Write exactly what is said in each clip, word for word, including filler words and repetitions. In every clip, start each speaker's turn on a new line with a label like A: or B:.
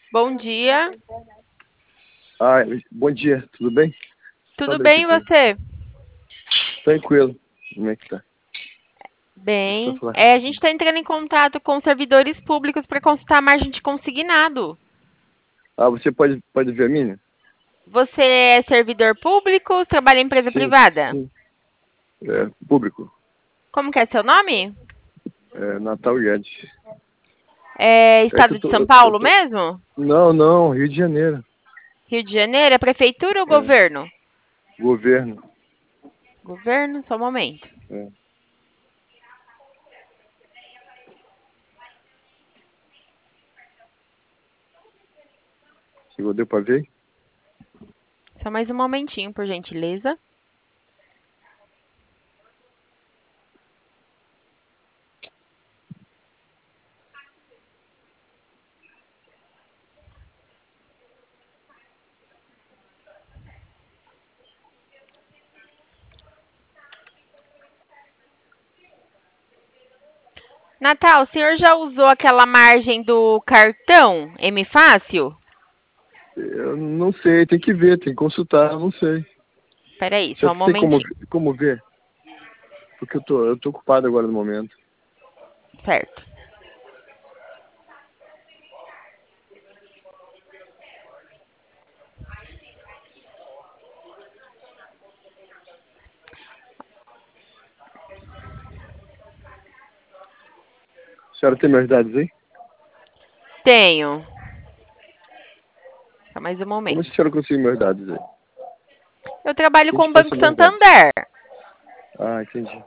A: Bom dia.
B: Ah, bom dia, tudo bem?
A: Tudo bem e você?
B: Tranquilo. Como é que tá?
A: Bem. É, a gente está entrando em contato com servidores públicos para consultar a margem de consignado.
B: Ah, você pode, pode ver a minha?
A: Você é servidor público? Trabalha em empresa
B: Sim,
A: privada?
B: sim. É, público.
A: Como que é seu nome?
B: É, Natal Guedes.
A: É
B: É que
A: estado
B: eu
A: de
B: tô,
A: São
B: eu, eu
A: Paulo
B: tô...
A: mesmo?
B: Não, não, Rio de Janeiro.
A: Rio de Janeiro? É prefeitura ou
B: É,
A: governo?
B: governo.
A: Governo, só um momento.
B: É. Chegou, deu pra ver?
A: Só mais um momentinho, por gentileza. Natal, o senhor já usou aquela margem do cartão M Fácil?
B: Eu não sei, tem que ver, tem que consultar, eu não sei.
A: Peraí,
B: Você
A: só um
B: tem como,
A: momentinho.
B: como ver? Porque eu tô, eu tô ocupado agora no momento.
A: Certo.
B: A senhora tem meus dados aí?
A: Tenho. Só mais um
B: Como
A: momento.
B: a senhora conseguiu meus dados aí?
A: Eu trabalho
B: Quem
A: com
B: te
A: o Banco
B: passou meus dados?
A: Santander.
B: Ah, entendi.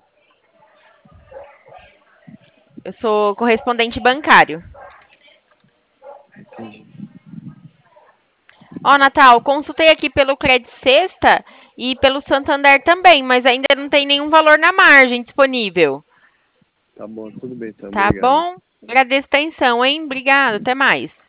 A: Eu sou correspondente bancário.
B: Entendi.
A: Ó, Natal, consultei aqui pelo Credit Sexta e pelo Santander também, mas ainda não tem nenhum valor na margem disponível.
B: Tá bom, tudo bem então,
A: Tá
B: obrigado.
A: bom? Agradeço a atenção, hein? Obrigada, até mais.